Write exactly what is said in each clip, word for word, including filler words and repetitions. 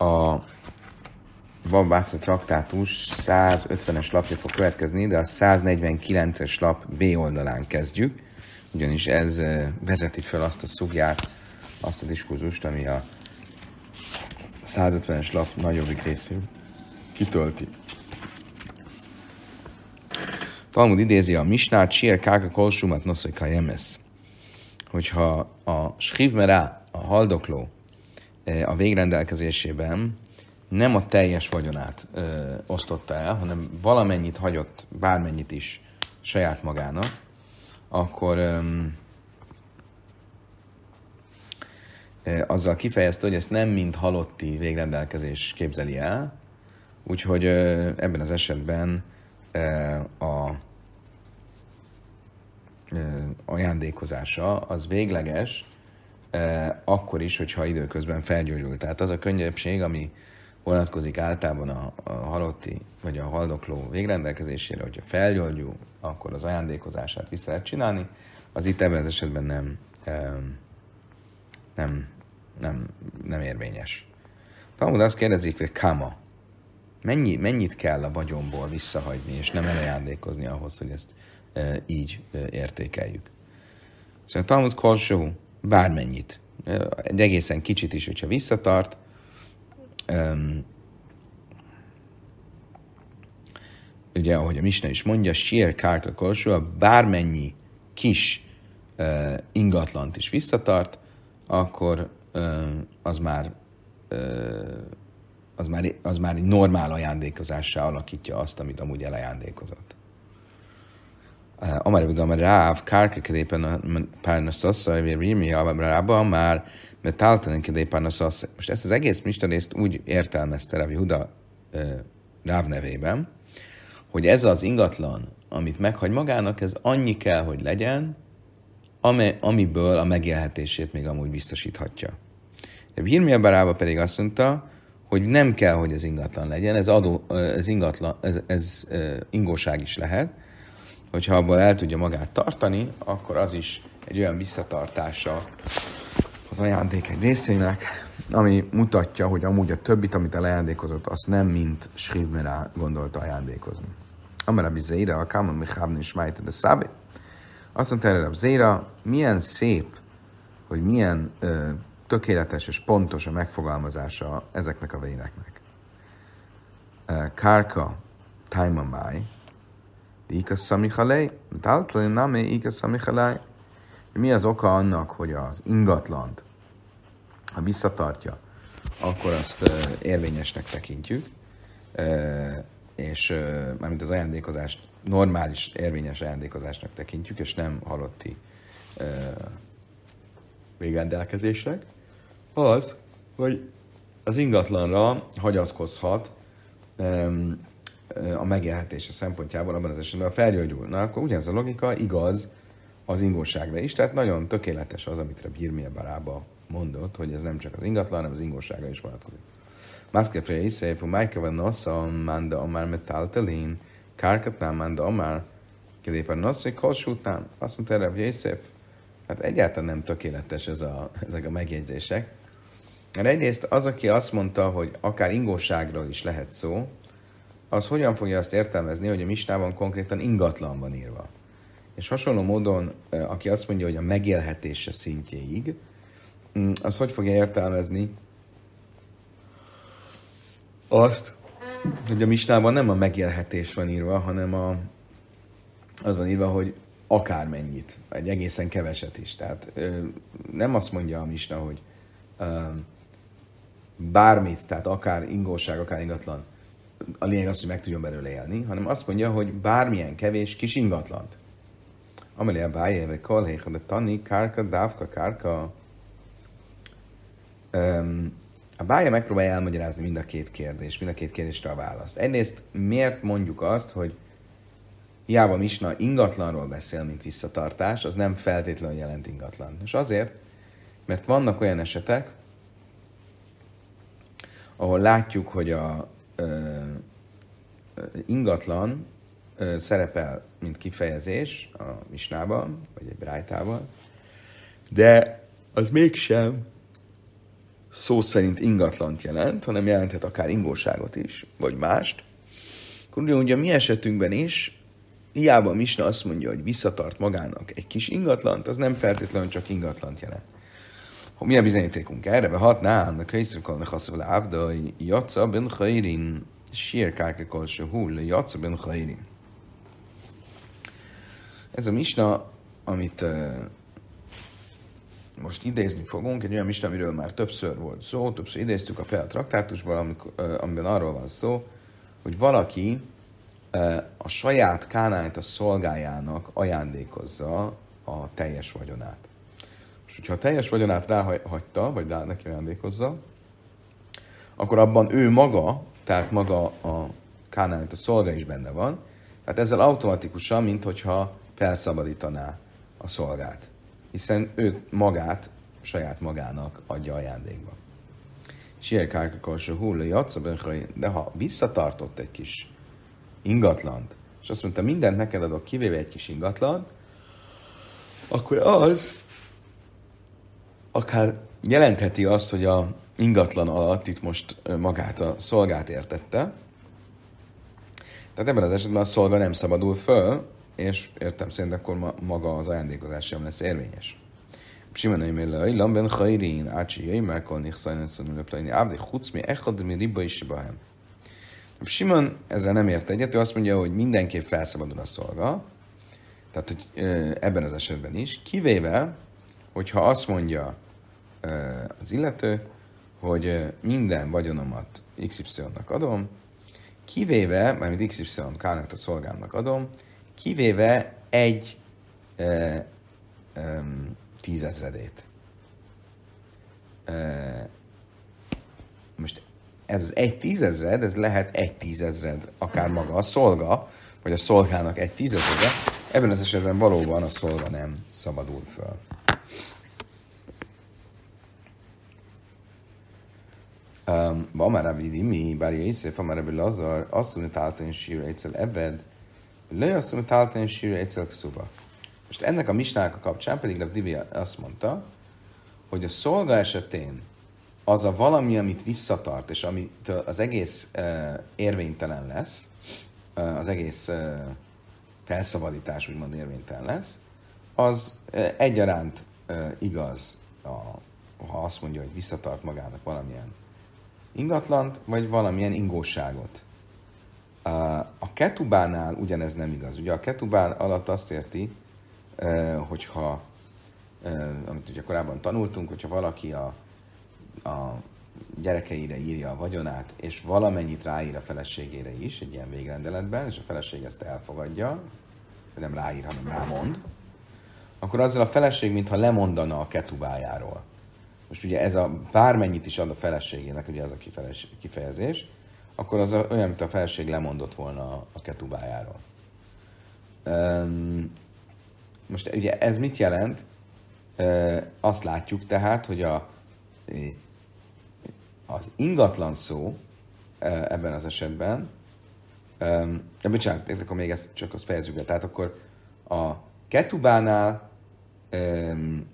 a Baba Basra traktátus százötvenes lapja fog következni, de a száznegyvenkilences lap B oldalán kezdjük, ugyanis ez vezeti fel azt a szugját, azt a diskurzust, ami a százötvenes lap nagyobbik részét kitölti. Talmud idézi a Misnát, Sier Kárka Kolsumat Noszai Kajemes, hogyha a Shrivmerá, a haldokló a végrendelkezésében nem a teljes vagyonát ö, osztotta el, hanem valamennyit hagyott, bármennyit is saját magának, akkor ö, ö, azzal kifejezte, hogy ezt nem mint halotti végrendelkezés képzeli el, úgyhogy ö, ebben az esetben ö, a ö, ajándékozása az végleges, ö, akkor is, hogyha időközben felgyógyult. Tehát az a könnyebbség, ami vonatkozik általában a, a halotti vagy a haldokló végrendelkezésére, hogyha felgyógyul, akkor az ajándékozását vissza lehet csinálni, az itt ebben az esetben nem, nem, nem, nem érvényes. Talmud azt kérdezik, hogy kama, mennyi, mennyit kell a vagyonból visszahagyni, és nem elajándékozni ahhoz, hogy ezt e, így e, értékeljük. Szóval Talmud kolsó, bármennyit, egy egészen kicsit is, hogyha visszatart, Um, ugye, ahogy a Misna is mondja, Sier Kárka Kolsó, bármennyi kis uh, ingatlant is visszatart, akkor uh, az már uh, az már, az már egy normál ajándékozássá alakítja azt, amit amúgy elajándékozott. Amár Budam Ráv, Kárka kedépen párnaszaszai, vagy Rimi Rába már mert táltanen kedépen az az. Most ezt az egész Misna részt úgy értelmezte Rav Yehuda Ráv nevében, hogy ez az ingatlan, amit meghagy magának, ez annyi kell, hogy legyen, amiből a megélhetését még amúgy biztosíthatja. Rav Yirmiyah bar Abba pedig azt mondta, hogy nem kell, hogy ez ingatlan legyen, ez, adó, ez, ingatlan, ez, ez ingóság is lehet, hogyha abból el tudja magát tartani, akkor az is egy olyan visszatartása az ajándék egy részének, ami mutatja, hogy amúgy a többit, amit elajándékozott, azt nem mint Shrivmerá gondolta ajándékozni. Amara Bizeira, a Kámon Michábni is májta, de Szábi. Azt mondta erre a Bizeira, milyen szép, hogy milyen ö, tökéletes és pontos a megfogalmazása ezeknek a vényeknek. Kárka, Tájmamáj, Ika Szamichalej, Táltlén Namé, Ika Szamichalej. Mi az oka annak, hogy az ingatlant, ha visszatartja, akkor azt uh, érvényesnek tekintjük, uh, és uh, mármint az ajándékozást normális, érvényes ajándékozásnak tekintjük, és nem halotti uh, végrendelkezésnek, az, hogy az ingatlanra hagyatkozhat um, a megélhetése szempontjából abban az esetben, ha felgyógyul. Na, akkor ugyanez a logika igaz az ingóságra is, tehát nagyon tökéletes az, amit Rav Yirmiyah bar Abba mondott, hogy ez nem csak az ingatlan, hanem az ingóságra is vonatkozik. Mászkefre is szép, hogy májkeva nosza, manda amár metáltelin, kárkatnám manda amár, kedépen noszai kolsútán. Azt mondta Rav Yosef, hát egyáltalán nem tökéletes ez a, ezek a megjegyzések. Mert egyrészt az, aki azt mondta, hogy akár ingóságról is lehet szó, az hogyan fogja azt értelmezni, hogy a Misnában konkrétan ingatlan van írva. És hasonló módon, aki azt mondja, hogy a megélhetése szintjéig, az hogy fogja értelmezni azt, hogy a Misnában nem a megélhetés van írva, hanem a, az van írva, hogy akármennyit, egy egészen keveset is. Tehát nem azt mondja a Misna, hogy bármit, tehát akár ingóság, akár ingatlan, a lényeg az, hogy meg tudjon belőle élni, hanem azt mondja, hogy bármilyen kevés kis ingatlant. Amelé a bájéve kolhéha, de tani, kárka, dávka, kárka. Um, a bája megpróbálja elmagyarázni mind a két kérdést, mind a két kérdésre a választ. Egyrészt miért mondjuk azt, hogy hiába Misna ingatlanról beszél, mint visszatartás, az nem feltétlenül jelent ingatlan. És azért, mert vannak olyan esetek, ahol látjuk, hogy a ö, ingatlan ö, szerepel, mint kifejezés a Misnában, vagy egy brájtában, de az mégsem szó szerint ingatlant jelent, hanem jelenthet akár ingóságot is, vagy mást. Akkor ugye a mi esetünkben is, hiába a Misna azt mondja, hogy visszatart magának egy kis ingatlant, az nem feltétlenül csak ingatlant jelent. Ha milyen bizonyítékunk erre? Be hat nán, a könyvszökolnak haszol ávda, jaca ben chairin, sírkárkekol se hull, jaca ben chairin. Ez a Misna, amit uh, most idézni fogunk, egy olyan Misna, amiről már többször volt szó, többször idéztük a Pea traktátusban, amikor, uh, amiben arról van szó, hogy valaki uh, a saját kánáit a szolgájának ajándékozza a teljes vagyonát. És hogyha a teljes vagyonát ráhagyta, vagy rá neki ajándékozza, akkor abban ő maga, tehát maga a kánáit a szolga is benne van, tehát ezzel automatikusan, mint hogyha felszabadítaná a szolgát. Hiszen ő magát, saját magának adja ajándékba. Sierkárkakor se hull, de ha visszatartott egy kis ingatlant, és azt mondta, mindent neked adok, kivéve egy kis ingatlant, akkor az akár jelentheti azt, hogy a ingatlan alatt itt most magát a szolgát értette. Tehát ebben az esetben a szolga nem szabadul föl, és értem szerint akkor ma, maga az ajándékozás sem lesz érvényes. Simon Ömélői, Lamben Chairin, Ácsi Jöjj, Merkol, Nichszajnán, Szónul, Löplaini, Ávdi, Chucmi, Echad, Mi, Ribba is Sibahem. Simon ezzel nem ért egyet, ő azt mondja, hogy mindenképp felszabadul a szolga, tehát hogy ebben az esetben is, kivéve, hogyha azt mondja az illető, hogy minden vagyonomat iksz ipszilonnak adom, kivéve, mármint iksz ipszilon kánát a szolgámnak adom, kivéve egy e, e, tízezredét. E, most ez az egy tízezred, ez lehet egy tízezred, akár maga a szolga, vagy a szolgának egy tízezrede, ebben az esetben valóban a szolga nem szabadul föl. Van már Rabbi Dimi, bár Jézsef, van már Rabbi Lazar, azt mondja, táltani sírra egyszer ebed, le azt mondja, táltani sírra egyszer szuba. Most ennek a misnának a kapcsán pedig Rabbi Dimi azt mondta, hogy a szolga esetén az a valami, amit visszatart, és amit az egész uh, érvénytelen lesz, uh, az egész uh, felszabadítás úgymond érvénytelen lesz, az uh, egyaránt uh, igaz, a, ha azt mondja, hogy visszatart magának valamilyen ingatlant, vagy valamilyen ingóságot. A ketubánál ugyanez nem igaz. Ugye a ketubán alatt azt érti, hogyha, amit ugye korábban tanultunk, hogyha valaki a, a gyerekeire írja a vagyonát, és valamennyit ráír a feleségére is, egy ilyen végrendeletben, és a feleség ezt elfogadja, nem ráír, hanem rámond, akkor azzal a feleség, mintha lemondana a ketubájáról. Most ugye ez a bármennyit is ad a feleségének, ugye ez a kifejezés, akkor az olyan, mint a feleség lemondott volna a ketubájáról. Um, most ugye ez mit jelent? Uh, azt látjuk tehát, hogy a, az ingatlan szó uh, ebben az esetben, um, de bocsánat, akkor még ezt csak azt fejezzük le. Tehát akkor a ketubánál um,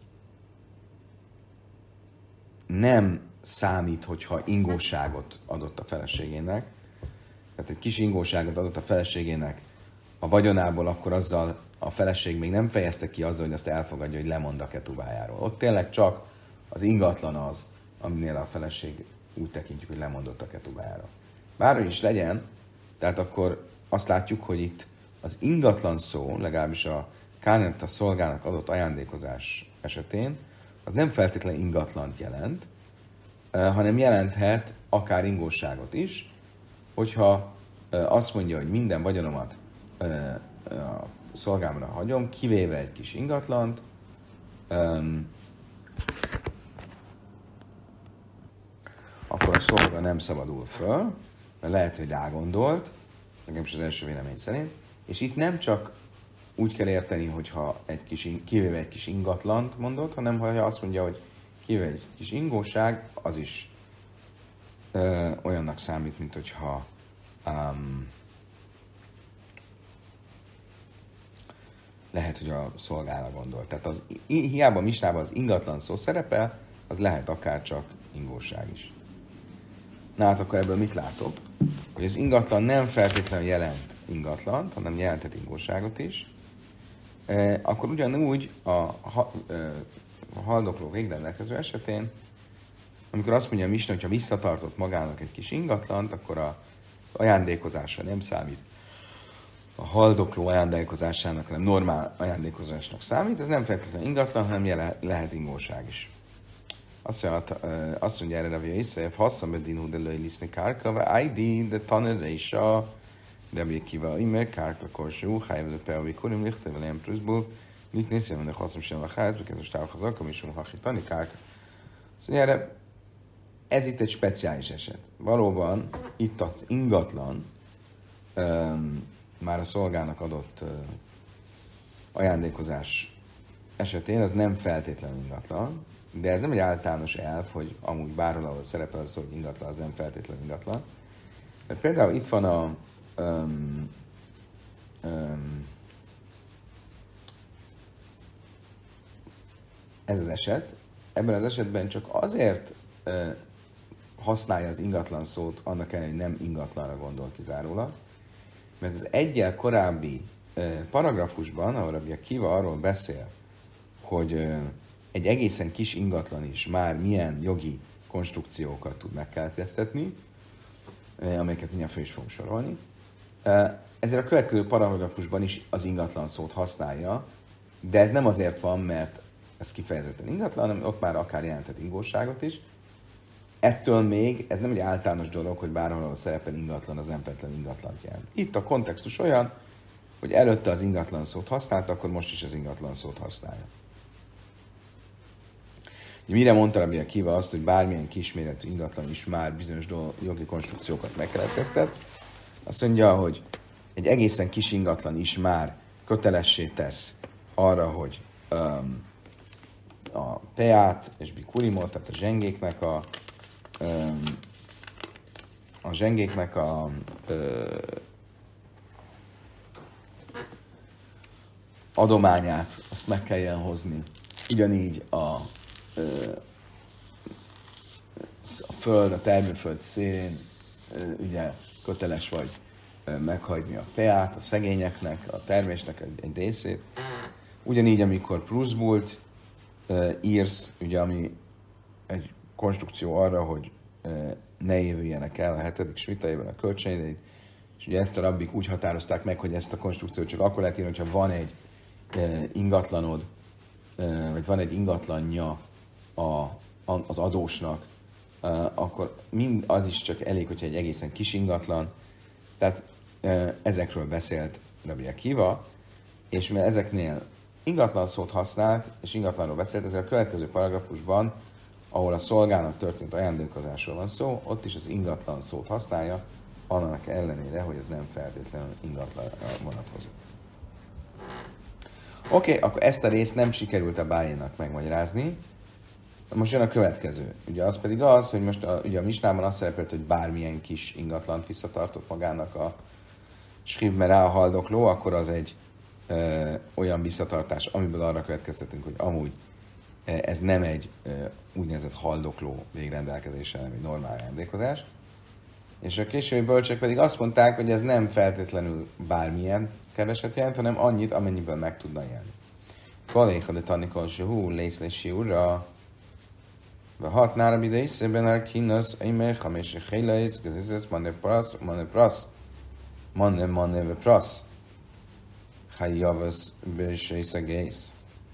nem számít, hogyha ingóságot adott a feleségének, tehát egy kis ingóságot adott a feleségének a vagyonából, akkor azzal a feleség még nem fejezte ki azzal, hogy azt elfogadja, hogy lemond a ketubájáról. Ott tényleg csak az ingatlan az, aminél a feleség úgy tekintjük, hogy lemondott a ketubájáról. Bárhogy is legyen, tehát akkor azt látjuk, hogy itt az ingatlan szó, legalábbis a kánát a szolgának adott ajándékozás esetén, az nem feltétlenül ingatlant jelent, hanem jelenthet akár ingóságot is, hogyha azt mondja, hogy minden vagyonomat a szolgámra hagyom, kivéve egy kis ingatlant, akkor a szolga nem szabadul föl, mert lehet, hogy rágondolt, legalábbis az első vélemény szerint, és itt nem csak úgy kell érteni, hogyha egy kis, kivéve egy kis ingatlant mondott, hanem ha azt mondja, hogy kivéve egy kis ingóság, az is ö, olyannak számít, mint hogyha um, lehet, hogy a szolgára gondol. Tehát az, hiába a misnában az ingatlan szó szerepel, az lehet akár csak ingóság is. Na hát akkor ebből mit látok? Hogy az ingatlan nem feltétlenül jelent ingatlant, hanem jelentett ingóságot is. E, akkor ugyanúgy a, ha, e, a haldokló végrendelkező esetén, amikor azt mondja a Misna, hogyha visszatartott magának egy kis ingatlant, akkor az ajándékozásra nem számít. A haldokló ajándékozásának, hanem normál ajándékozásnak számít, ez nem feltétlenül ingatlan, hanem jele, lehet ingóság is. Azt mondja, azt mondja erre Rabbi Yosef, hasszam bedin hu de löj liszni kárka, ve ájdi de tanere is a Rabbi Akiva imer kárka korsú, hájvő peavi kurim lichte velem pluszból, mit nézsz, hogy hasszam sem a ház, because most távhazak, ami sem hachitani kárka. Azt mondja erre, ez itt egy speciális eset. Valóban itt az ingatlan, um, már a szolgának adott uh, ajándékozás esetén, az nem feltétlenül ingatlan, de ez nem egy általános elv, hogy amúgy bárhol, ahol szerepel az, hogy ingatlan, az nem feltétlenül ingatlan. Mert például itt van a um, um, ez az eset. Ebben az esetben csak azért uh, használja az ingatlan szót, annak ellenére, hogy nem ingatlanra gondol kizárólag, mert az egyel korábbi uh, paragrafusban, ahol Rabbi Akiva arról beszél, hogy uh, egy egészen kis ingatlan is már milyen jogi konstrukciókat tud megkeletkeztetni, amelyeket mindjárt fel is fogunk sorolni. Ezért a következő paragrafusban is az ingatlan szót használja, de ez nem azért van, mert ez kifejezetten ingatlan, hanem ott már akár jelentett ingóságot is. Ettől még ez nem egy általános dolog, hogy bárhol szerepel ingatlan, az nem feltétlenül ingatlant jelent. Itt a kontextus olyan, hogy előtte az ingatlan szót használta, akkor most is az ingatlan szót használja. Mire mondta Rabbi Akiva azt, hogy bármilyen kisméretű ingatlan is már bizonyos jogi konstrukciókat megkeletkeztet? Azt mondja, hogy egy egészen kis ingatlan is már kötelessé tesz arra, hogy um, a peát és bikurimot, tehát a zsengéknek a um, a zsengéknek a uh, adományát, azt meg kelljen hozni. Ugyanígy a a föld, a termőföld szélén ugye köteles vagy meghagyni a peát a szegényeknek, a termésnek egy, egy részét. Ugyanígy, amikor pluszbult írsz, ugye, ami egy konstrukció arra, hogy ne évüljenek el a hetedik svitaiban a kölcsönidejét, és ugye ezt a rabbik úgy határozták meg, hogy ezt a konstrukciót csak akkor lehet írni, hogyha van egy ingatlanod, vagy van egy ingatlanja a, az adósnak, akkor mind az is csak elég, hogyha egy egészen kis ingatlan. Tehát ezekről beszélt Rabbi Akiva, és mivel ezeknél ingatlan szót használt, és ingatlanról beszélt, ezzel a következő paragrafusban, ahol a szolgának történt ajándékozásról van szó, ott is az ingatlan szót használja, annak ellenére, hogy ez nem feltétlenül ingatlanra vonatkozik. Oké, okay, akkor ezt a részt nem sikerült a bájénak megmagyarázni. Most jön a következő. Ugye az pedig az, hogy most a, ugye a Misnában azt szerepelt, hogy bármilyen kis ingatlant visszatartott magának a Shriv-merá, a haldokló, akkor az egy ö, olyan visszatartás, amiből arra következtetünk, hogy amúgy ez nem egy ö, úgynevezett haldokló végrendelkezése, hanem egy normál ajándékozás. És a későbbi bölcsek pedig azt mondták, hogy ez nem feltétlenül bármilyen keveset jelent, hanem annyit, amennyiből meg tudna jelni. Kaléha de tanikol se hú, lész le siúra, ve hat nára bide is szében ar kínasz, aimer, hamés se héleisz, gazizesz, manne prasz, manne prasz, manne manne ve prasz, haj javasz, bősész a gész.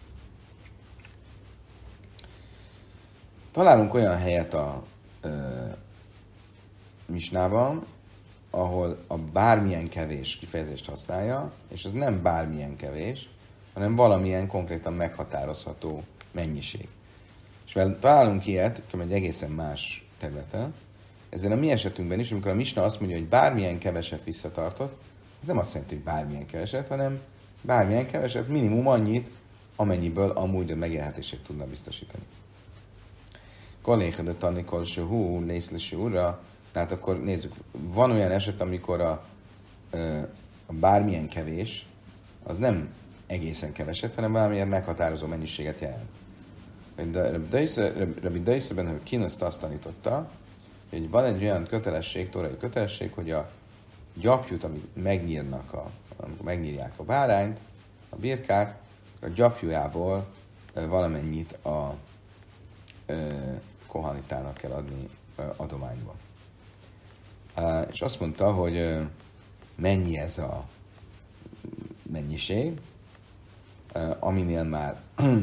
Találunk olyan helyet a ö, Misnában, ahol a bármilyen kevés kifejezést használja, és az nem bármilyen kevés, hanem valamilyen konkrétan meghatározható mennyiség. És mivel találunk ilyet, egy egészen más területen, ezzel a mi esetünkben is, amikor a Misna azt mondja, hogy bármilyen keveset visszatartott, ez nem azt jelenti, hogy bármilyen keveset, hanem bármilyen keveset, minimum annyit, amennyiből amúgy a megélhetését tudna biztosítani. Kolléha de tanikol se hú, lészlesi ura. Tehát akkor nézzük, van olyan eset, amikor a, a bármilyen kevés, az nem egészen keveset, hanem valamilyen meghatározó mennyiséget jelent. De Rabbi Daiseben, hogy Kinoszt azt tanította, hogy van egy olyan kötelesség, tórai kötelesség, hogy a gyapjút, amit megnyírnak, a, amikor megnyírják a bárányt, a birkát, a gyapjújából valamennyit a ö, kohanitának kell adni ö, adományba. Ö, és azt mondta, hogy ö, mennyi ez a mennyiség, ö, aminél már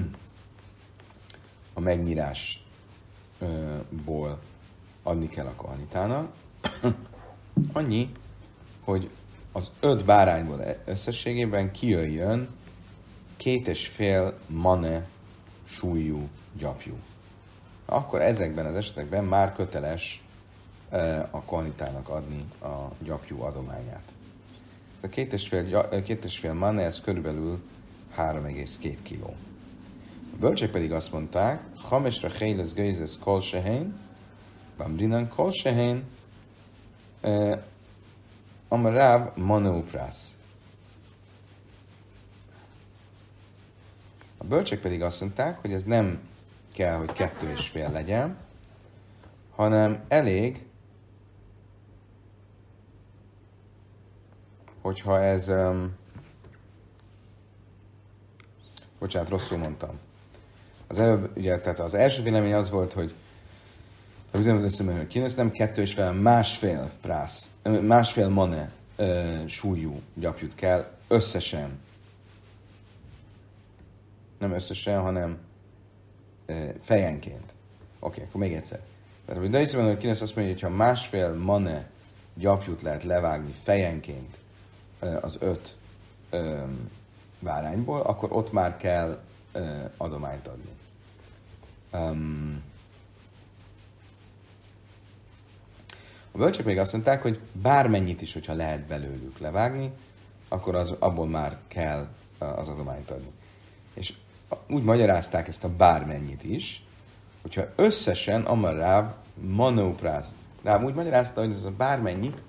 a megnyírásból adni kell a kohanitának. Annyi, hogy az öt bárányból összességében kijöjjön két és fél mane súlyú gyapjú. Akkor ezekben az esetekben már köteles a kohanitának adni a gyapjú adományát. Ez a két és fél, két és fél mane, ez körülbelül három egész két kiló. A bölcsek pedig azt mondták, Hamesra Héles Gőzes Kol Sehén, Bamrinan Kol Sehén, Amaráv Maneuprász. A bölcsek pedig azt mondták, hogy ez nem kell, hogy kettő és fél legyen, hanem elég, hogyha ez... Um, bocsánat, rosszul mondtam. Az előbb, ugye, tehát az első vélemény az volt, hogy az üzenetet hogy kínos, nem kettő és fél, másfél prász, másfél mane uh, súlyú gyapjút kell összesen. Nem összesen, hanem uh, fejenként. Oké, okay, akkor még egyszer. Tehát a Daisben, hogy kínos azt mondja, hogy ha másfél mane gyapjút lehet levágni fejenként uh, az öt um, bárányból, akkor ott már kell uh, adományt adni. Um, a bölcsök még azt mondták, hogy bármennyit is, hogyha lehet belőlük levágni, akkor az, abból már kell uh, az adományt adni. És úgy magyarázták ezt a bármennyit is, hogyha összesen amaráv manopráz. Rám úgy magyarázta, hogy ez a bármennyit,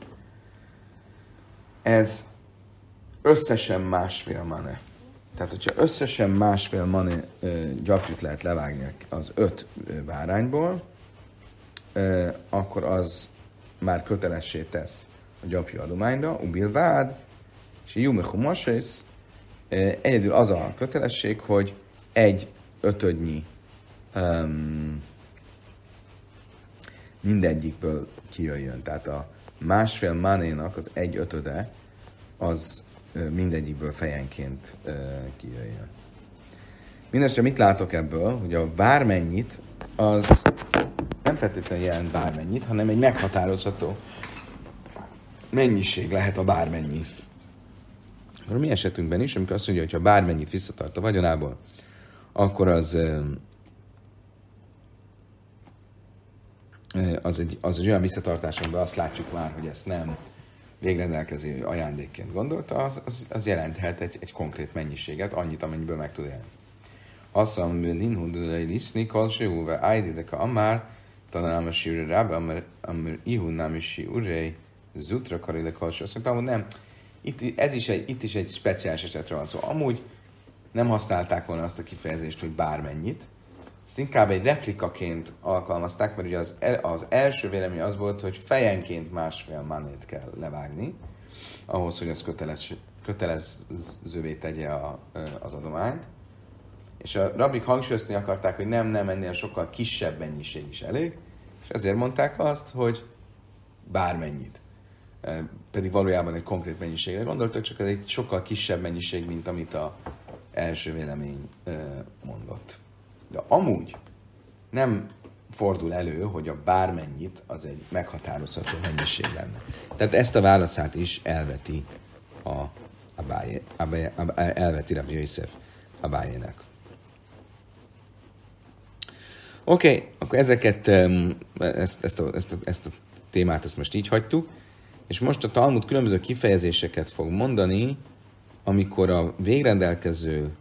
ez összesen másfél mane. Tehát, hogyha összesen másfél mane ö, gyapjút lehet levágni az öt ö, bárányból, ö, akkor az már kötelessé tesz a gyapjú adományra, ubil vád, és jumechu masész, egyedül az a kötelesség, hogy egy ötödnyi um, mindegyikből kijöjjön. Tehát a másfél manénak az egy ötöde, az mindegyikből fejenként uh, kijöjjön. Mindenesetre mit látok ebből, hogy a bármennyit, az nem feltétlenül jelent bármennyit, hanem egy meghatározható mennyiség lehet a bármennyi. A mi esetünkben is, amikor azt mondja, hogy ha bármennyit visszatart a vagyonából, akkor az, az, egy, az egy olyan visszatartás, amiben azt látjuk már, hogy ezt nem végrendelkező ajándékként gondolta, az, az, az jelenthet egy, egy konkrét mennyiséget, annyit, amennyiből meg tud élni. Azt mondom, hogy ninhudulai liszni, kalsőhúve, ájdideka amár, talán a sírre rába, amár ihunnámisi urrei, zutra karile kalső. Azt mondtam, hogy nem, itt, ez is egy, itt is egy speciális esetről van szó. Amúgy nem használták volna azt a kifejezést, hogy bármennyit, ezt inkább egy replikaként alkalmazták, mert ugye az, el, az első vélemény az volt, hogy fejenként másfél manét kell levágni, ahhoz, hogy az kötelez, kötelezővé tegye a, az adományt. És a rabbik hangsúlyozni akarták, hogy nem, nem, ennél sokkal kisebb mennyiség is elég, és ezért mondták azt, hogy bármennyit. Pedig valójában egy konkrét mennyiségre gondoltak, csak ez egy sokkal kisebb mennyiség, mint amit az első vélemény mondott. De amúgy nem fordul elő, hogy a bármennyit az egy meghatározható mennyiség lenne. Tehát ezt a válaszát is elveti a Abályé, Abályé, elveti Rabbi Yosef Abályének. Oké, okay, akkor ezeket, ezt, ezt, a, ezt, a, ezt a témát ezt most így hagytuk, és most a Talmud különböző kifejezéseket fog mondani, amikor a végrendelkező,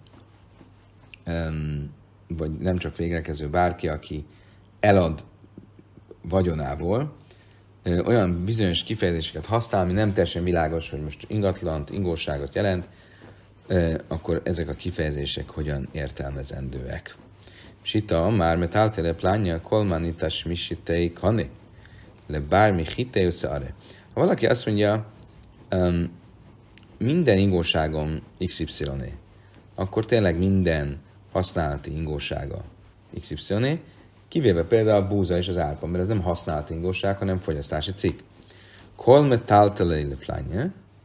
vagy nem csak végrendelkező, bárki, aki elad vagyonából, olyan bizonyos kifejezéseket használ, ami nem teljesen világos, hogy most ingatlant, ingóságot jelent, akkor ezek a kifejezések hogyan értelmezendőek. Sita, már metáltele plánya, kolmanitas misitei kani. Le bármi hitei összeare. Ha valaki azt mondja, um, minden ingóságom iksz ipsziloné, akkor tényleg minden használati ingósága iksz ipsziloné, kivéve például a búza és az árpa, mert ez nem használati ingóság, hanem fogyasztási cikk. Kol metáltele le plánya.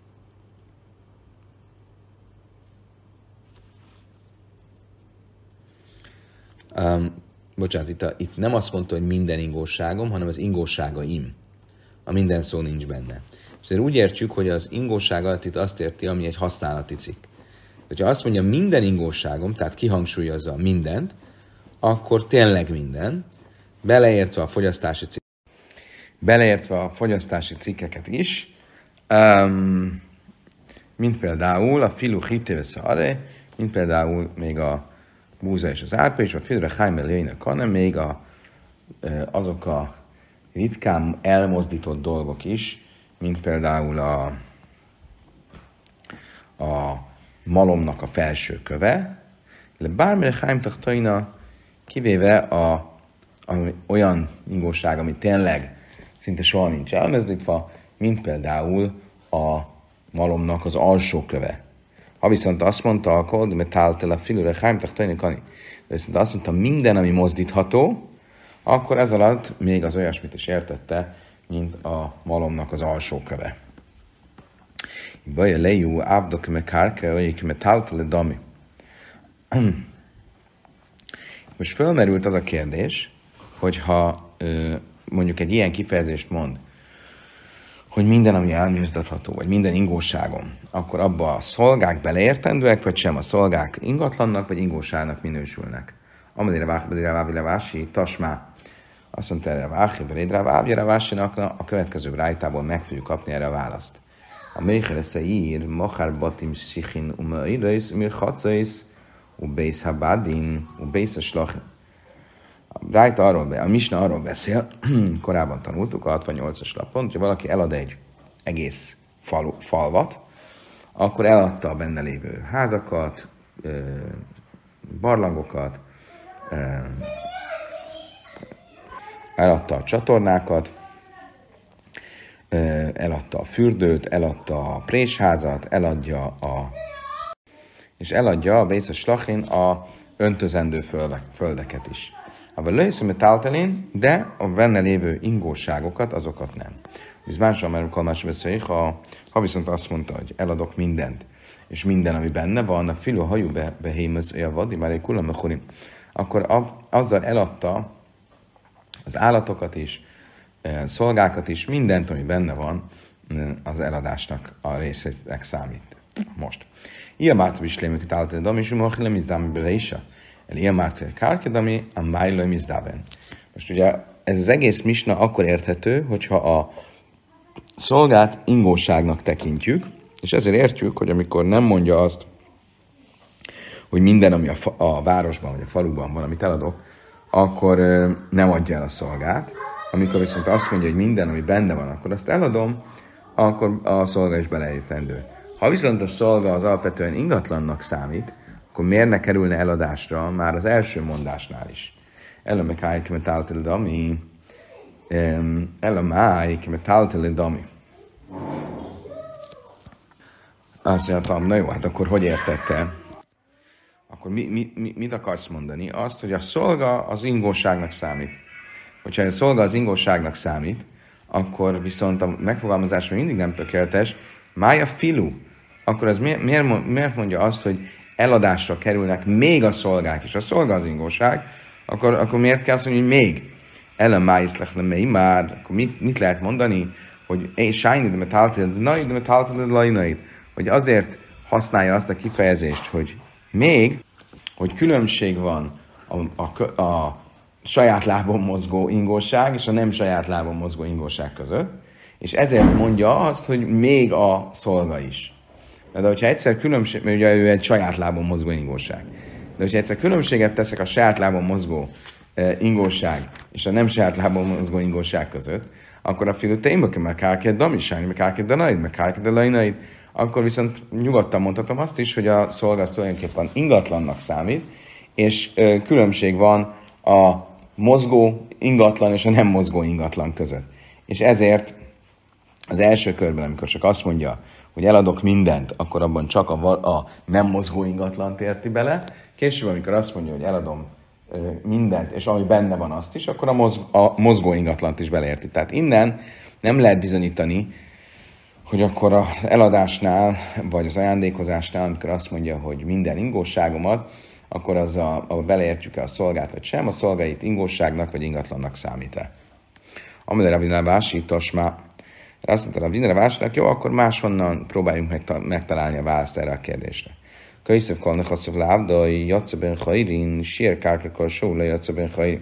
Um, bocsánat, itt, a, itt nem azt mondta, hogy minden ingóságom, hanem az ingóságaim. A minden szó nincs benne. És úgy értjük, hogy az ingóság alatt itt azt érti, ami egy használati cikk. Ha azt mondja minden ingóságom, tehát kihangsúlyozza mindent, akkor tényleg minden, beleértve a fogyasztási cikk. Beleértve a fogyasztási cikkeket is, um, mint például a filu hitévesz arre, mint például még a búza és az árpa, és a filre hájmel jöjjnek, hanem még a, azok a ritkán elmozdított dolgok is, mint például a, a malomnak a felső köve, de bármire hájmtaktaina, kivéve a, a, olyan ingóság, ami tényleg szinte soha nincs elmozdítva, mint például a malomnak az alsó köve. Ha viszont azt mondta, akkor metáltele filure hájmtaktaina kani, de viszont azt mondta, minden, ami mozdítható, akkor ez alatt még az olyasmit is értette, mint a malomnak az alsó köve. Baja lejú, ábdok me kárke, olyik metáltele dami. Most fölmerült az a kérdés, hogyha mondjuk egy ilyen kifejezést mond, hogy minden, ami elmozdítható, vagy minden ingóságom, akkor abba a szolgák beleértendőek, vagy sem a szolgák ingatlannak, vagy ingóságnak minősülnek. Amadére váhbedére vábile vási, tasmá. Azt mondta erre váhi, belédre vábjére vásinak, a következő rájtából meg fogjuk kapni erre a választ. A méhere szeír, mohár batim szichin, umairais, umir hacais, ubész habádin, ubész a slachin. A rájta arról be, a misna arról beszél, korábban tanultuk a hatvannyolcas lapon, hogyha valaki elad egy egész falu, falvat, akkor eladta a benne lévő házakat, barlangokat, eladta a csatornákat, eladta a fürdőt, eladta a présházat, eladja a és eladja a bészes slachin a öntözendő földeket is. A lőszömet általán, de a benne lévő ingóságokat, azokat nem. Biz mással már kalmás beszéljük, ha, ha viszont azt mondta, hogy eladok mindent, és minden, ami benne van, a filó hajú behémez, a vadi, már egy kullamechorim, akkor a, azzal eladta az állatokat is, szolgákat is, mindent, ami benne van, az eladásnak a részének számít. Most. Ilyen márta is lémük általán, de is umachilem, is zámi bele is. Ilyen márta kárkedami, a májlőm is dáven. Most ugye ez az egész misna akkor érthető, hogyha a szolgát ingóságnak tekintjük, és ezért értjük, hogy amikor nem mondja azt, hogy minden, ami a, fa- a városban vagy a faluban van, amit eladok, akkor ö, nem adja el a szolgát. Amikor viszont azt mondja, hogy minden, ami benne van, akkor azt eladom, akkor a szolga is beleértendő. Ha viszont a szolga az alapvetően ingatlannak számít, akkor miért ne kerülne eladásra már az első mondásnál is? Eleme kájk metáltele dami. Eleme metáltele dami. Azt mondtam, na jó, hát akkor hogy értette? Akkor mi, mi, mi, mit akarsz mondani? Azt, hogy a szolga az ingóságnak számít. Hogyha a szolga az ingóságnak számít, akkor viszont a megfogalmazás még mindig nem tökéletes. Mája filu. Akkor az miért, miért mondja azt, hogy eladásra kerülnek még a szolgák is? A szolga az ingóság, akkor, akkor miért kell azt mondani, hogy még? Ellen májiszlech lemei már, akkor mit, mit lehet mondani? Hogy én sájni, de metáltad, de naid, de metáltad, de lajnaid. Hogy azért használja azt a kifejezést, hogy még, hogy különbség van a, a, a saját lábon mozgó ingóság és a nem saját lábon mozgó ingóság között, és ezért mondja azt, hogy még a szolga is. De hogyha egyszer különbség, mert ugye ő egy saját lábon mozgó ingóság, de hogyha egyszer különbséget teszek a saját lábon mozgó e, ingóság és a nem saját lábon mozgó ingóság között, akkor a filuteimba kell, mert kárked damisány, mert kárked danaid, mert kárked lajnaid, akkor viszont nyugodtan mondhatom azt is, hogy a szolga az tulajdonképpen ingatlannak számít, és ö, különbség van a mozgó ingatlan és a nem mozgó ingatlan között. És ezért az első körben, amikor csak azt mondja, hogy eladok mindent, akkor abban csak a, a nem mozgó ingatlant érti bele. Később, amikor azt mondja, hogy eladom ö, mindent, és ami benne van azt is, akkor a, mozg, a mozgó ingatlant is beleérti. Tehát innen nem lehet bizonyítani, hogy akkor az eladásnál, vagy az ajándékozásnál, amikor azt mondja, hogy minden ingóságomat, akkor az a, a beleértjük-e a szolgát, vagy sem, a szolgáit ingóságnak, vagy ingatlannak számít-e. Amire Rabbi Vási Tosma, azt mondta Rabbi Vásnak, jó, akkor máshonnan próbáljunk megtalálni a választ erre a kérdésre. Köszöv kolnak a szöv lábdai, jatsa ben hajrin, sír kárkakor sóla, jatsa ben hajrin.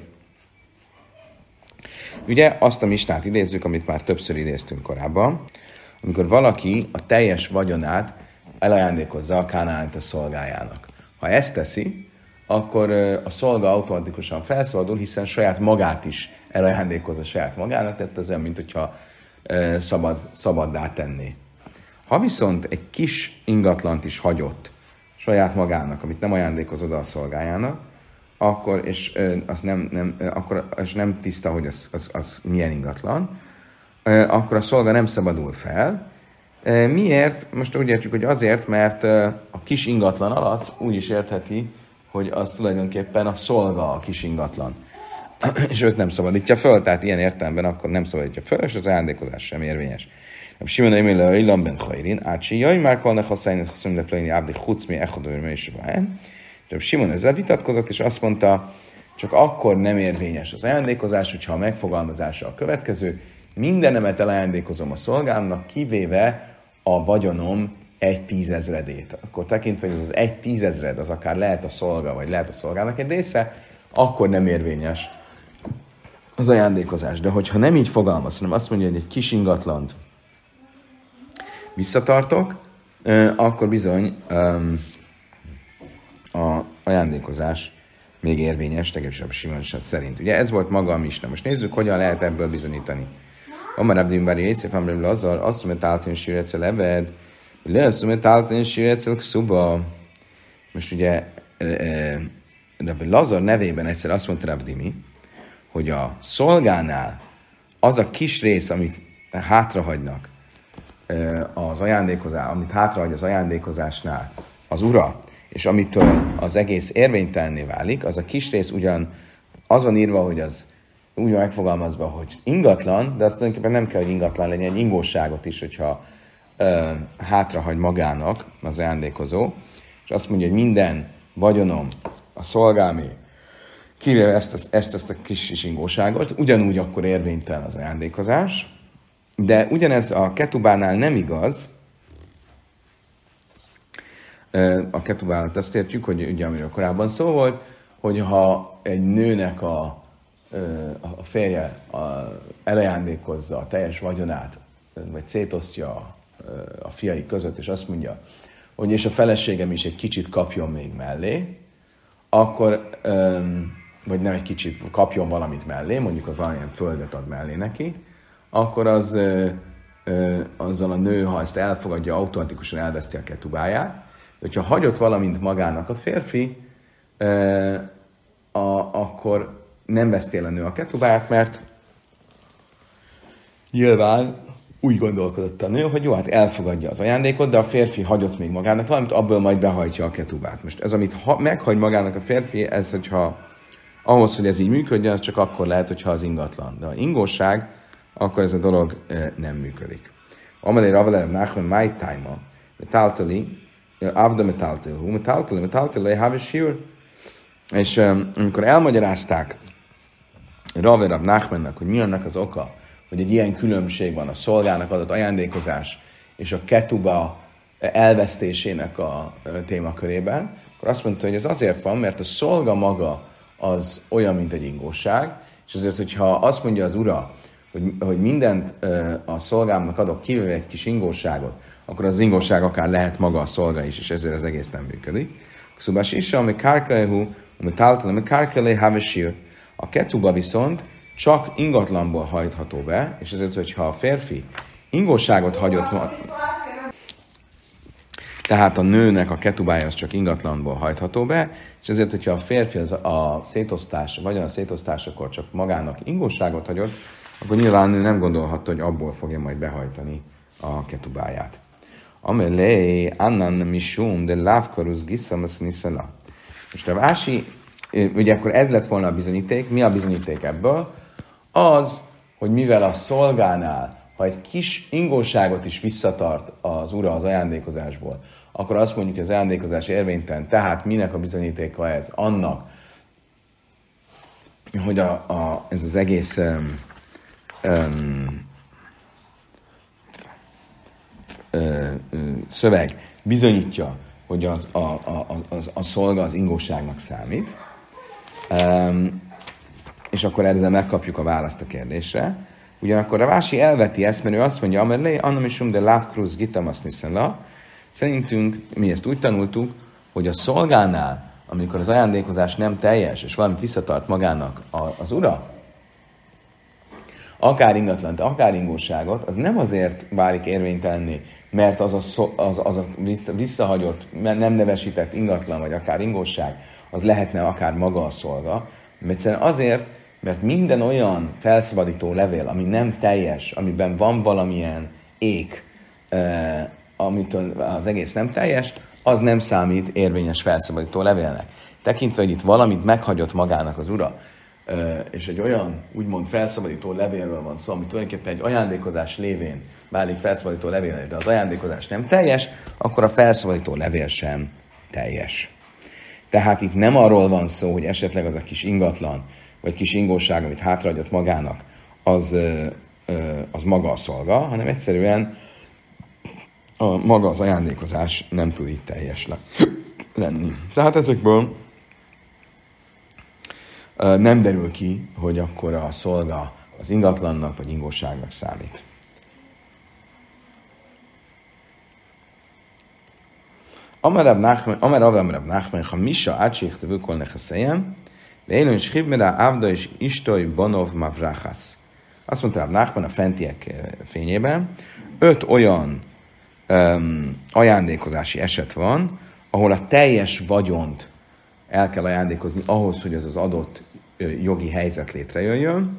Ugye azt a misnát idézzük, amit már többször idéztünk korábban, amikor valaki a teljes vagyonát elajándékozza a Kánaánit a szolgájának. Ha ezt teszi, akkor a szolga automatikusan felszabadul, hiszen saját magát is elajándékozza saját magának, tehát ez olyan, mint hogyha szabad, szabaddá tenné. Ha viszont egy kis ingatlant is hagyott saját magának, amit nem ajándékoz oda a szolgájának, akkor, és az nem, nem, akkor, és nem tiszta, hogy az, az, az milyen ingatlan, akkor a szolga nem szabadul fel. Miért? Most úgy értjük, hogy azért, mert a kis ingatlan alatt úgy is értheti, hogy az tulajdonképpen a szolga a kis ingatlan. És őt nem szabadítja föl, tehát ilyen értelemben akkor nem szabadítja föl, és az ajándékozás sem érvényes. Simon Emile Öjlam ben Hajrin, átsi jaj, már kolnek használni, hogy lepleini ábdi chucmi echadőr mésibáján. Simon ezzel vitatkozott, és azt mondta, csak akkor nem érvényes az ajándékozás, hogyha a megfogalmazása a következő, mindenemet elajándékozom a szolgámnak, kivéve a vagyonom egy tízezredét. Akkor tekintve, hogy az, az egy tízezred, az akár lehet a szolga, vagy lehet a szolgának egy része, akkor nem érvényes az ajándékozás. De hogyha nem így fogalmaz, hanem azt mondja, hogy egy kis ingatlant visszatartok, akkor bizony um, a ajándékozás még érvényes, legalábbis a Simon szerint. Ugye ez volt maga a misna. Most nézzük, hogyan lehet ebből bizonyítani. Amar Abdim Bari Észef, Amrem Lazar, azt mondja, táltén sírecel eved, le azt mondja, táltén sírecel szuba. Most ugye Rabbi Lazar nevében egyszer azt mondta Rabdimi, hogy a szolgánál az a kis rész, amit hátrahagynak az ajándékozás, amit hátrahagy az ajándékozásnál az ura, és amitől az egész érvénytelenné válik, az a kis rész ugyan az van írva, hogy az úgy van megfogalmazva, hogy ingatlan, de azt tulajdonképpen nem kell, hogy ingatlan legyen, egy ingóságot is, hogyha ö, hátrahagy magának az ajándékozó, és azt mondja, hogy minden vagyonom a szolgámé, kivéve ezt, ezt, ezt, ezt a kis is ingóságot, ugyanúgy akkor érvénytelen az ajándékozás, de ugyanez a ketubánál nem igaz. A ketubánat azt értjük, hogy ugye amiről korábban szó volt, hogy ha egy nőnek a, a férje a, elajándékozza a teljes vagyonát, vagy szétosztja a fiai között, és azt mondja, hogy és a feleségem is egy kicsit kapjon még mellé, akkor, vagy nem egy kicsit, kapjon valamit mellé, mondjuk, hogy valamilyen földet ad mellé neki, akkor az, azzal a nő, ha ezt elfogadja, automatikusan elveszti a ketubáját. De hogyha hagyott valamint magának a férfi, a, akkor nem veszti el a nő a ketubáját, mert nyilván úgy gondolkodott a nő, hogy jó, hát elfogadja az ajándékot, de a férfi hagyott még magának valamit, abból majd behajtja a ketubát. Most ez, amit ha, meghagy magának a férfi, ez, hogyha ahhoz, hogy ez így működjön, az csak akkor lehet, hogyha az ingatlan. De ha ingóság, akkor ez a dolog e, nem működik. Amelé Ravelem Nachman Máj Tájma, metáltali, Avda metáltali, metáltali, metáltali, Havisír. És um, amikor elmagyarázták Ravelem Nachmannak, hogy mi annak az oka, hogy egy ilyen különbség van a szolgának adott ajándékozás és a ketuba elvesztésének a témakörében, akkor azt mondta, hogy ez azért van, mert a szolga maga az olyan, mint egy ingóság, és ezért, hogyha azt mondja az ura, hogy, hogy mindent a szolgámnak adok, kivéve egy kis ingóságot, akkor az ingóság akár lehet maga a szolga is, és ezért az egész nem működik. Szóval is, ami kárkaehu, ami táltal, ami kárkaelé havesír. A ketuba viszont csak ingatlanból hajtható be, és ezért, hogyha a férfi ingóságot hagyott ma... tehát a nőnek a ketubája az csak ingatlanból hajtható be, és ezért, hogyha a férfi az a szétosztás, vagy a szétosztásakor csak magának ingóságot hagyott, akkor nyilván nem gondolhatta, hogy abból fogja majd behajtani a ketubáját. Amelé, annan misum, de lávkaruz gisszamasz niszala. Most a vási, ugye akkor ez lett volna a bizonyíték. Mi a bizonyíték ebből? Az, hogy mivel a szolgánál, ha egy kis ingóságot is visszatart az ura az ajándékozásból, akkor azt mondjuk, hogy az ajándékozás érvénytelen, tehát minek a bizonyítéka ez? Annak, hogy a, a, ez az egész um, um, ö, ö, szöveg bizonyítja, hogy az, a, a, a, a szolga az ingóságnak számít, um, és akkor ezzel megkapjuk a választ a kérdésre. Ugyanakkor a Vási elveti ezt, mert ő azt mondja, amelé, annam isum de látkruz gitamasz. Szerintünk mi ezt úgy tanultuk, hogy a szolgánál, amikor az ajándékozás nem teljes, és valamit visszatart magának az ura, akár ingatlant, akár ingóságot, az nem azért válik érvénytelenné, mert az a, szó, az, az a visszahagyott, nem nevesített ingatlan, vagy akár ingóság, az lehetne akár maga a szolga, mert egyszerűen azért, mert minden olyan felszabadító levél, ami nem teljes, amiben van valamilyen ék, eh, amitől az egész nem teljes, az nem számít érvényes felszabadító levélnek. Tekintve, hogy itt valamit meghagyott magának az ura, eh, és egy olyan úgymond felszabadító levélről van szó, ami tulajdonképpen egy ajándékozás lévén válik felszabadító levélnek, de az ajándékozás nem teljes, akkor a felszabadító levél sem teljes. Tehát itt nem arról van szó, hogy esetleg az a kis ingatlan, vagy kis ingóság, amit hátraadott magának, az, az maga a szolga, hanem egyszerűen a, maga az ajándékozás nem tud itt teljes lenni. Tehát ezekből nem derül ki, hogy akkor a szolga az ingatlannak, vagy ingóságnak számít. Amar Avram Rab Nachman, ha Misha átsíkt a vökol nechaszejem, de élőn schibmera avda és istoj bonov mavrachasz. Azt mondta Rab Nachman a fentiek fényében, öt olyan um, ajándékozási eset van, ahol a teljes vagyont el kell ajándékozni ahhoz, hogy az az adott uh, jogi helyzet létrejöjjön,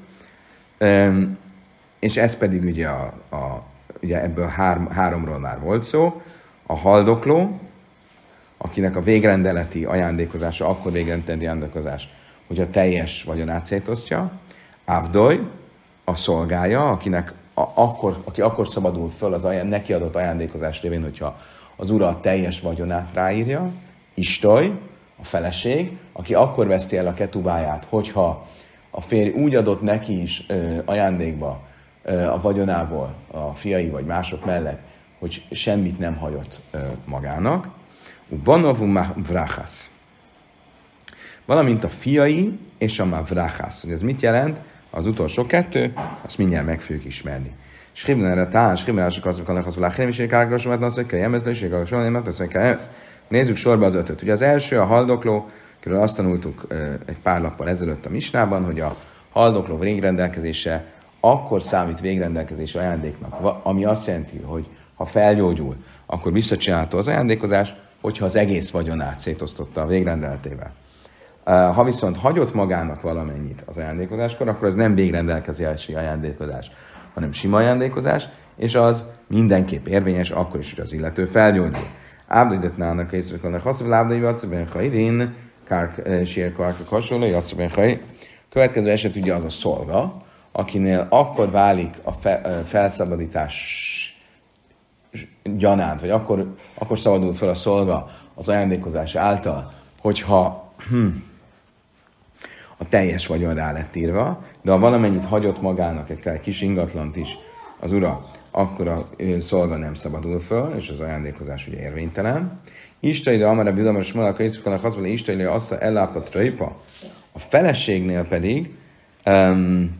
um, és ez pedig ugye, a, a, ugye ebből hár, háromról már volt szó, a haldokló, akinek a végrendeleti ajándékozása, akkor végrendeleti ajándékozás, hogyha teljes vagyonát szétosztja, Avdoj, a szolgája, akinek a, akkor, aki akkor szabadul föl az aján, neki adott ajándékozás révén, hogyha az ura a teljes vagyonát ráírja, Istoj, a feleség, aki akkor veszti el a ketubáját, hogyha a férj úgy adott neki is ö, ajándékba ö, a vagyonából, a fiai vagy mások mellett, hogy semmit nem hagyott ö, magának. Ubanovu mavrachasz. Valamint a fiai és a mavrachasz. Hogy ez mit jelent? Az utolsó kettő, azt mindjárt meg fogjuk ismerni. Schibben erre tán, schibben erre azok annak az uláhérem, és egy árgassomat nasszak kell jemezle, és egy árgassomat nasszak kell jemez. Nézzük sorba az ötöt. Ugye az első, a haldokló, akiről azt tanultuk egy pár nappal ezelőtt a misnában, hogy a haldokló végrendelkezése akkor számít végrendelkezési ajándéknak, ami azt jelenti, hogy ha felgyógyul, akkor visszacsinálta az ajándékozás, hogyha az egész vagyonát szétosztotta a végrendeletével. Ha viszont hagyott magának valamennyit az ajándékozáskor, akkor az nem végrendelkezési ajándékozás, hanem sima ajándékozás, és az mindenképp érvényes, akkor is, hogy az illető felgyógyul. Ábdöjtetnának a észrekonnak használat, lábdai jatszabén hajrin, sérkarkak hasonló, jatszabén haj. Következő eset ugye az a szolga, akinél akkor válik a fe, felszabadítás gyanánt, vagy akkor, akkor szabadul fel a szolga az ajándékozás által, hogyha hm, a teljes vagyon rá lett írva, de ha valamennyit hagyott magának egy kis ingatlant is az ura, akkor a szolga nem szabadul föl, és az ajándékozás ugye érvénytelen. Istai, de amara bilamos malaka északanak hazbala istai, de assza ellápat rajpa. A feleségnél pedig um,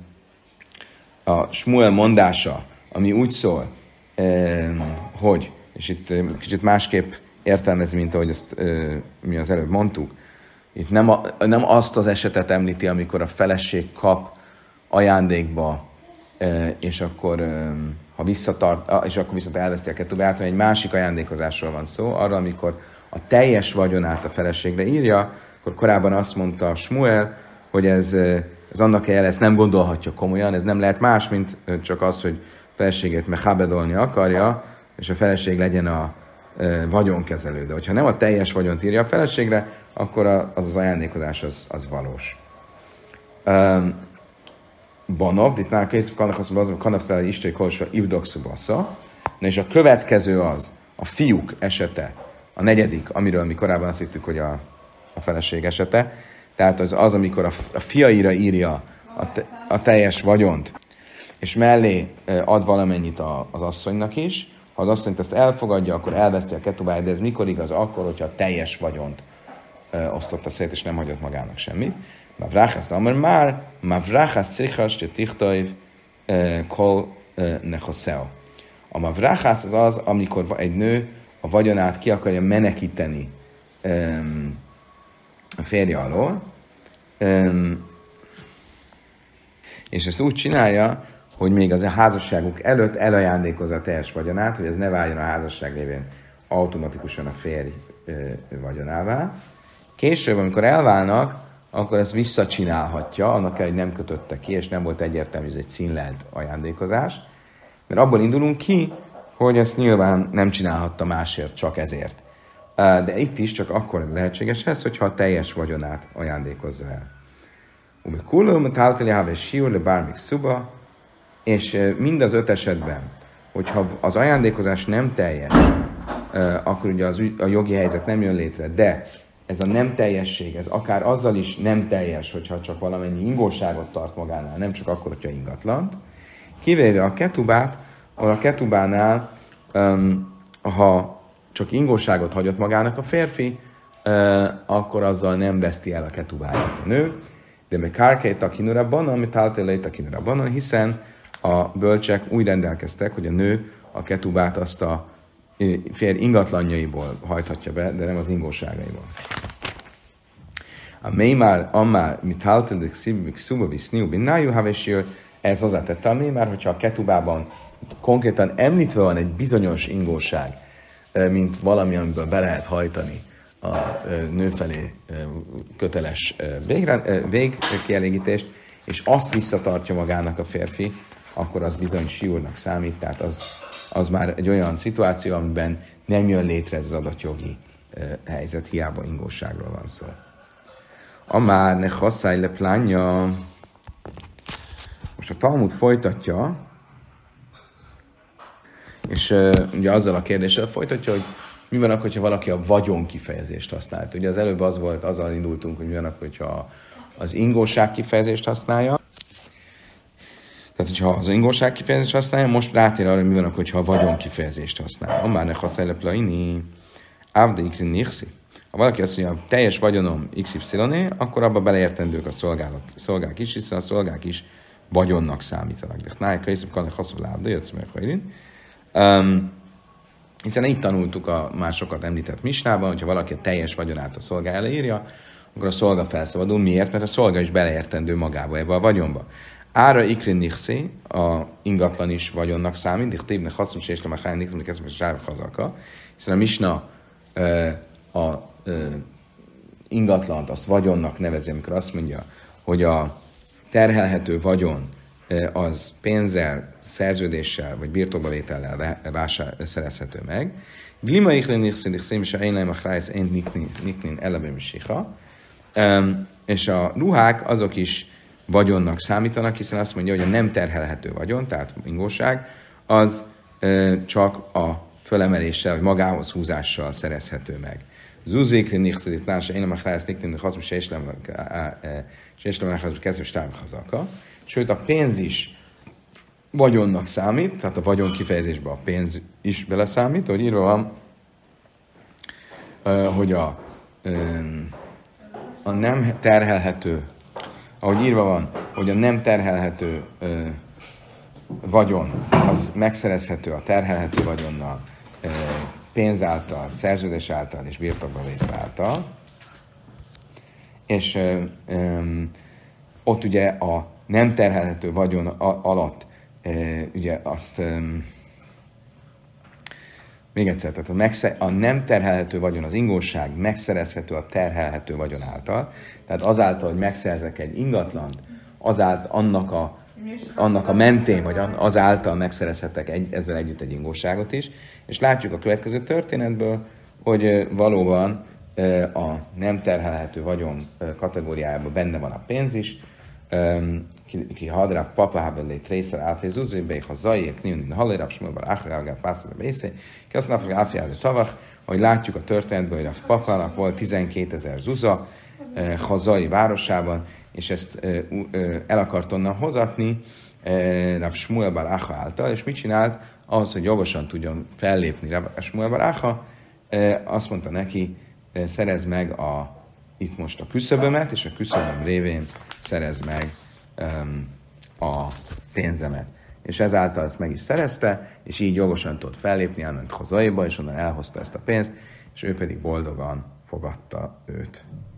a Smuel mondása, ami úgy szól, um, hogy, és itt kicsit másképp értelmezi, mint ahogy ezt uh, mi az előbb mondtuk, itt nem, a, nem azt az esetet említi, amikor a feleség kap ajándékba, uh, és akkor um, ha visszatart, és akkor viszont elveszti a ketubát, vagy egy másik ajándékozásról van szó, arra, amikor a teljes vagyonát a feleségre írja, akkor korábban azt mondta Smuel, hogy ez, ez annak jel, ezt nem gondolhatja komolyan, ez nem lehet más, mint csak az, hogy a feleségét mechabedolni akarja, és a feleség legyen a e, vagyonkezelő. De hogyha nem a teljes vagyont írja a feleségre, akkor a, az az ajándékozás az, az valós. Um, Banov, itt már készítve kannak kanapszállai istői kolosra ibdokszubassa. Na és a következő az, a fiúk esete, a negyedik, amiről mi korábban azt hittük, hogy a, a feleség esete. Tehát az, az amikor a, a fiaira írja a, te, a teljes vagyont, és mellé ad valamennyit a, az asszonynak is. Ha az asszonyt ezt elfogadja, akkor elveszti a ketubáját, de ez mikor igaz? Akkor, hogyha a teljes vagyont ö, osztotta szét, és nem hagyott magának semmit. Mavráhász amar már, mavráhász cichas, te tichtajv, kol nechoszeo. A mavráhász az az, amikor egy nő a vagyonát ki akarja menekíteni um, a férje alól, um, és ezt úgy csinálja, hogy még az a házasságuk előtt elajándékozza a teljes vagyonát, hogy ez ne váljon a házasság révén automatikusan a férj ö, vagyonává. Később, amikor elválnak, akkor ezt visszacsinálhatja, annak kell, hogy nem kötötte ki, és nem volt egyértelmű, hogy ez egy színlelt ajándékozás. Mert abból indulunk ki, hogy ezt nyilván nem csinálhatta másért, csak ezért. De itt is csak akkor lehetséges ez, hogyha a teljes vagyonát ajándékozza el. Ube kulum, táltali háve siúr, le bármik szuba, és mind az öt esetben, hogyha az ajándékozás nem teljes, akkor ugye az, a jogi helyzet nem jön létre, de ez a nem teljesség, ez akár azzal is nem teljes, hogyha csak valamennyi ingóságot tart magánál, nem csak akkor, hogyha ingatlant. Kivéve a ketubát, ahol a ketubánál, um, ha csak ingóságot hagyott magának a férfi, uh, akkor azzal nem veszti el a ketubáját a nő. De me kárkeit a kinurabban, amit általában a kinurabban, hiszen a bölcsek úgy rendelkeztek, hogy a nő a ketubát azt a férj ingatlanjaiból hajthatja be, de nem az ingóságaiból. A mémár, ammár, mit háltadik szívük szuba viszniu binnájú havésjör, ez hozzátette a mémár, hogyha a ketubában konkrétan említve van egy bizonyos ingóság, mint valami, amiből be lehet hajtani a nő felé köteles végkielégítést, és azt visszatartja magának a férfi, akkor az bizony siúrnak számít, tehát az, az már egy olyan szituáció, amiben nem jön létre ez az adatjogi helyzet, hiába ingóságról van szó. Amár ne hasszáj le plánja. Most a Talmud folytatja, és uh, ugye azzal a kérdéssel folytatja, hogy mi van akkor, hogyha valaki a vagyon kifejezést használja. Ugye az előbb az volt, azzal indultunk, hogy mi van akkor, hogyha az ingóság kifejezést használja. Tehát, hogyha az ingóság kifejezést használja, most rátér arra, hogy mi van akkor, hogyha a vagyon kifejezést használja. Amár ne hasszáj le plaini, ávde ikri nixi. Ha valaki azt mondja, hogy teljes vagyonom iksz ipsziloné, akkor abba beleértendők a szolgálak, szolgák is, hiszen a szolgák is vagyonnak számítanak. De nájka iszem kannak haszul lábda, jössz meg hajrin. Hiszen itt tanultuk a már sokat említett misnában, hogyha valaki a teljes vagyonát a szolgá leírja, akkor a szolga felszabadul. Miért? Mert a szolga is beleértendő magába ebbe a vagyonba. Ára ikrin nixi, a ingatlan is vagyonnak számít, dichtébnek haszom és le már nixi, hogy kezdve zsárva hazaka, hiszen a misna a ingatlant azt vagyonnak nevezi, amikor azt mondja, hogy a terhelhető vagyon az pénzzel, szerződéssel vagy birtokbavétellel szerezhető meg. Glima iklen nixin, nixin, és én nem a hrájsz, én niknin elebem is és a ruhák azok is vagyonnak számítanak, hiszen azt mondja, hogy a nem terhelhető vagyon, tehát ingóság, az csak a fölemeléssel, vagy magához húzással szerezhető meg. Zuzikri nixidit nása, én nem a hrájsz, niknin, haszm, és és nem a kezdve stárba hazaka. Sőt, a pénz is vagyonnak számít, tehát a vagyon kifejezésben a pénz is beleszámít, hogy írva van, hogy a, a nem terhelhető, ahogy írva van, hogy a nem terhelhető vagyon, az megszerezhető a terhelhető vagyonnal, pénz által, szerződés által és birtokbavétel által. És öm, ott ugye a nem terhelhető vagyon alatt ugye azt még egyszer, tehát a, megsze- a nem terhelhető vagyon, az ingóság megszerezhető a terhelhető vagyon által. Tehát azáltal, hogy megszerzek egy ingatlant, azáltal annak a, annak a mentén, vagy azáltal megszerezhetek egy, ezzel együtt egy ingóságot is. És látjuk a következő történetből, hogy valóban a nem terhelhető vagyon kategóriájában benne van a pénz is. Ki hadráv papa hábelé trészer álfé zuzé, bej hazai, kniunin halérav smolbar áhrágát pászra bészé, ki azt napra áfjáde tavach, ahogy látjuk a történetből, hogy a papának volt tizenkétezer zuza hazai városában, és ezt el akart onnan hozatni Rav Shmuel bar Acha által, és mit csinált? Ahhoz, hogy jogosan tudjon fellépni Rav Shmuel bar Acha, azt mondta neki, szerezd meg a, itt most a küszöbömet, és a küszöböm révén szerezd meg um, a pénzemet. És ezáltal ezt meg is szerezte, és így jogosan tudott fellépni, elment Hozaiba, és onnan elhozta ezt a pénzt, és ő pedig boldogan fogadta őt.